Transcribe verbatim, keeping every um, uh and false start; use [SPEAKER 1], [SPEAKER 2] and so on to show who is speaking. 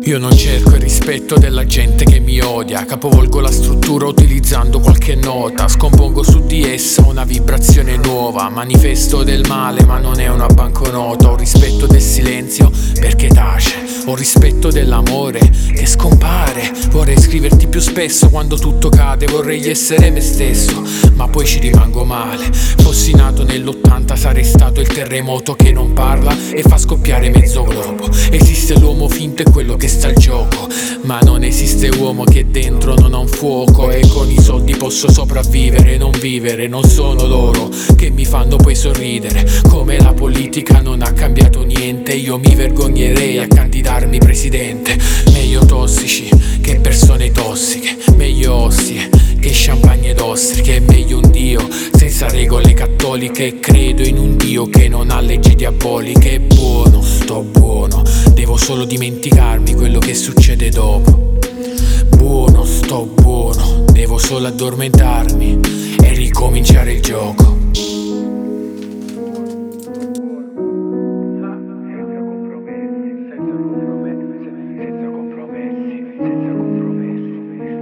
[SPEAKER 1] Io non cerco il rispetto della gente che mi odia, capovolgo la struttura utilizzando qualche nota, scompongo su di essa una vibrazione nuova, manifesto del male ma non è una banconota. Ho rispetto del silenzio perché tace, ho rispetto dell'amore che scompare. Vorrei scriverti più spesso quando tutto cade, vorrei essere me stesso ma poi ci rimango male. Fossi nato nell'ottanta sarei stato il terremoto che non parla e fa scoppiare mezzo globo. Esiste l'uomo finto e quello che sta al gioco, ma non esiste uomo che dentro non ha un fuoco. E con i soldi posso sopravvivere, non vivere. Non sono loro che mi fanno poi sorridere. Come la politica non ha cambiato niente, io mi vergognerei a candidarmi presidente. Meglio tossici che persone tossiche, meglio ostie che champagne ed ostriche. Meglio un Dio senza regole cattoliche. Credo in un Dio che non ha leggi diaboliche. Buono, sto buono, devo solo dimenticarmi quello che succede dopo. Buono, sto buono, devo solo addormentarmi e ricominciare il gioco.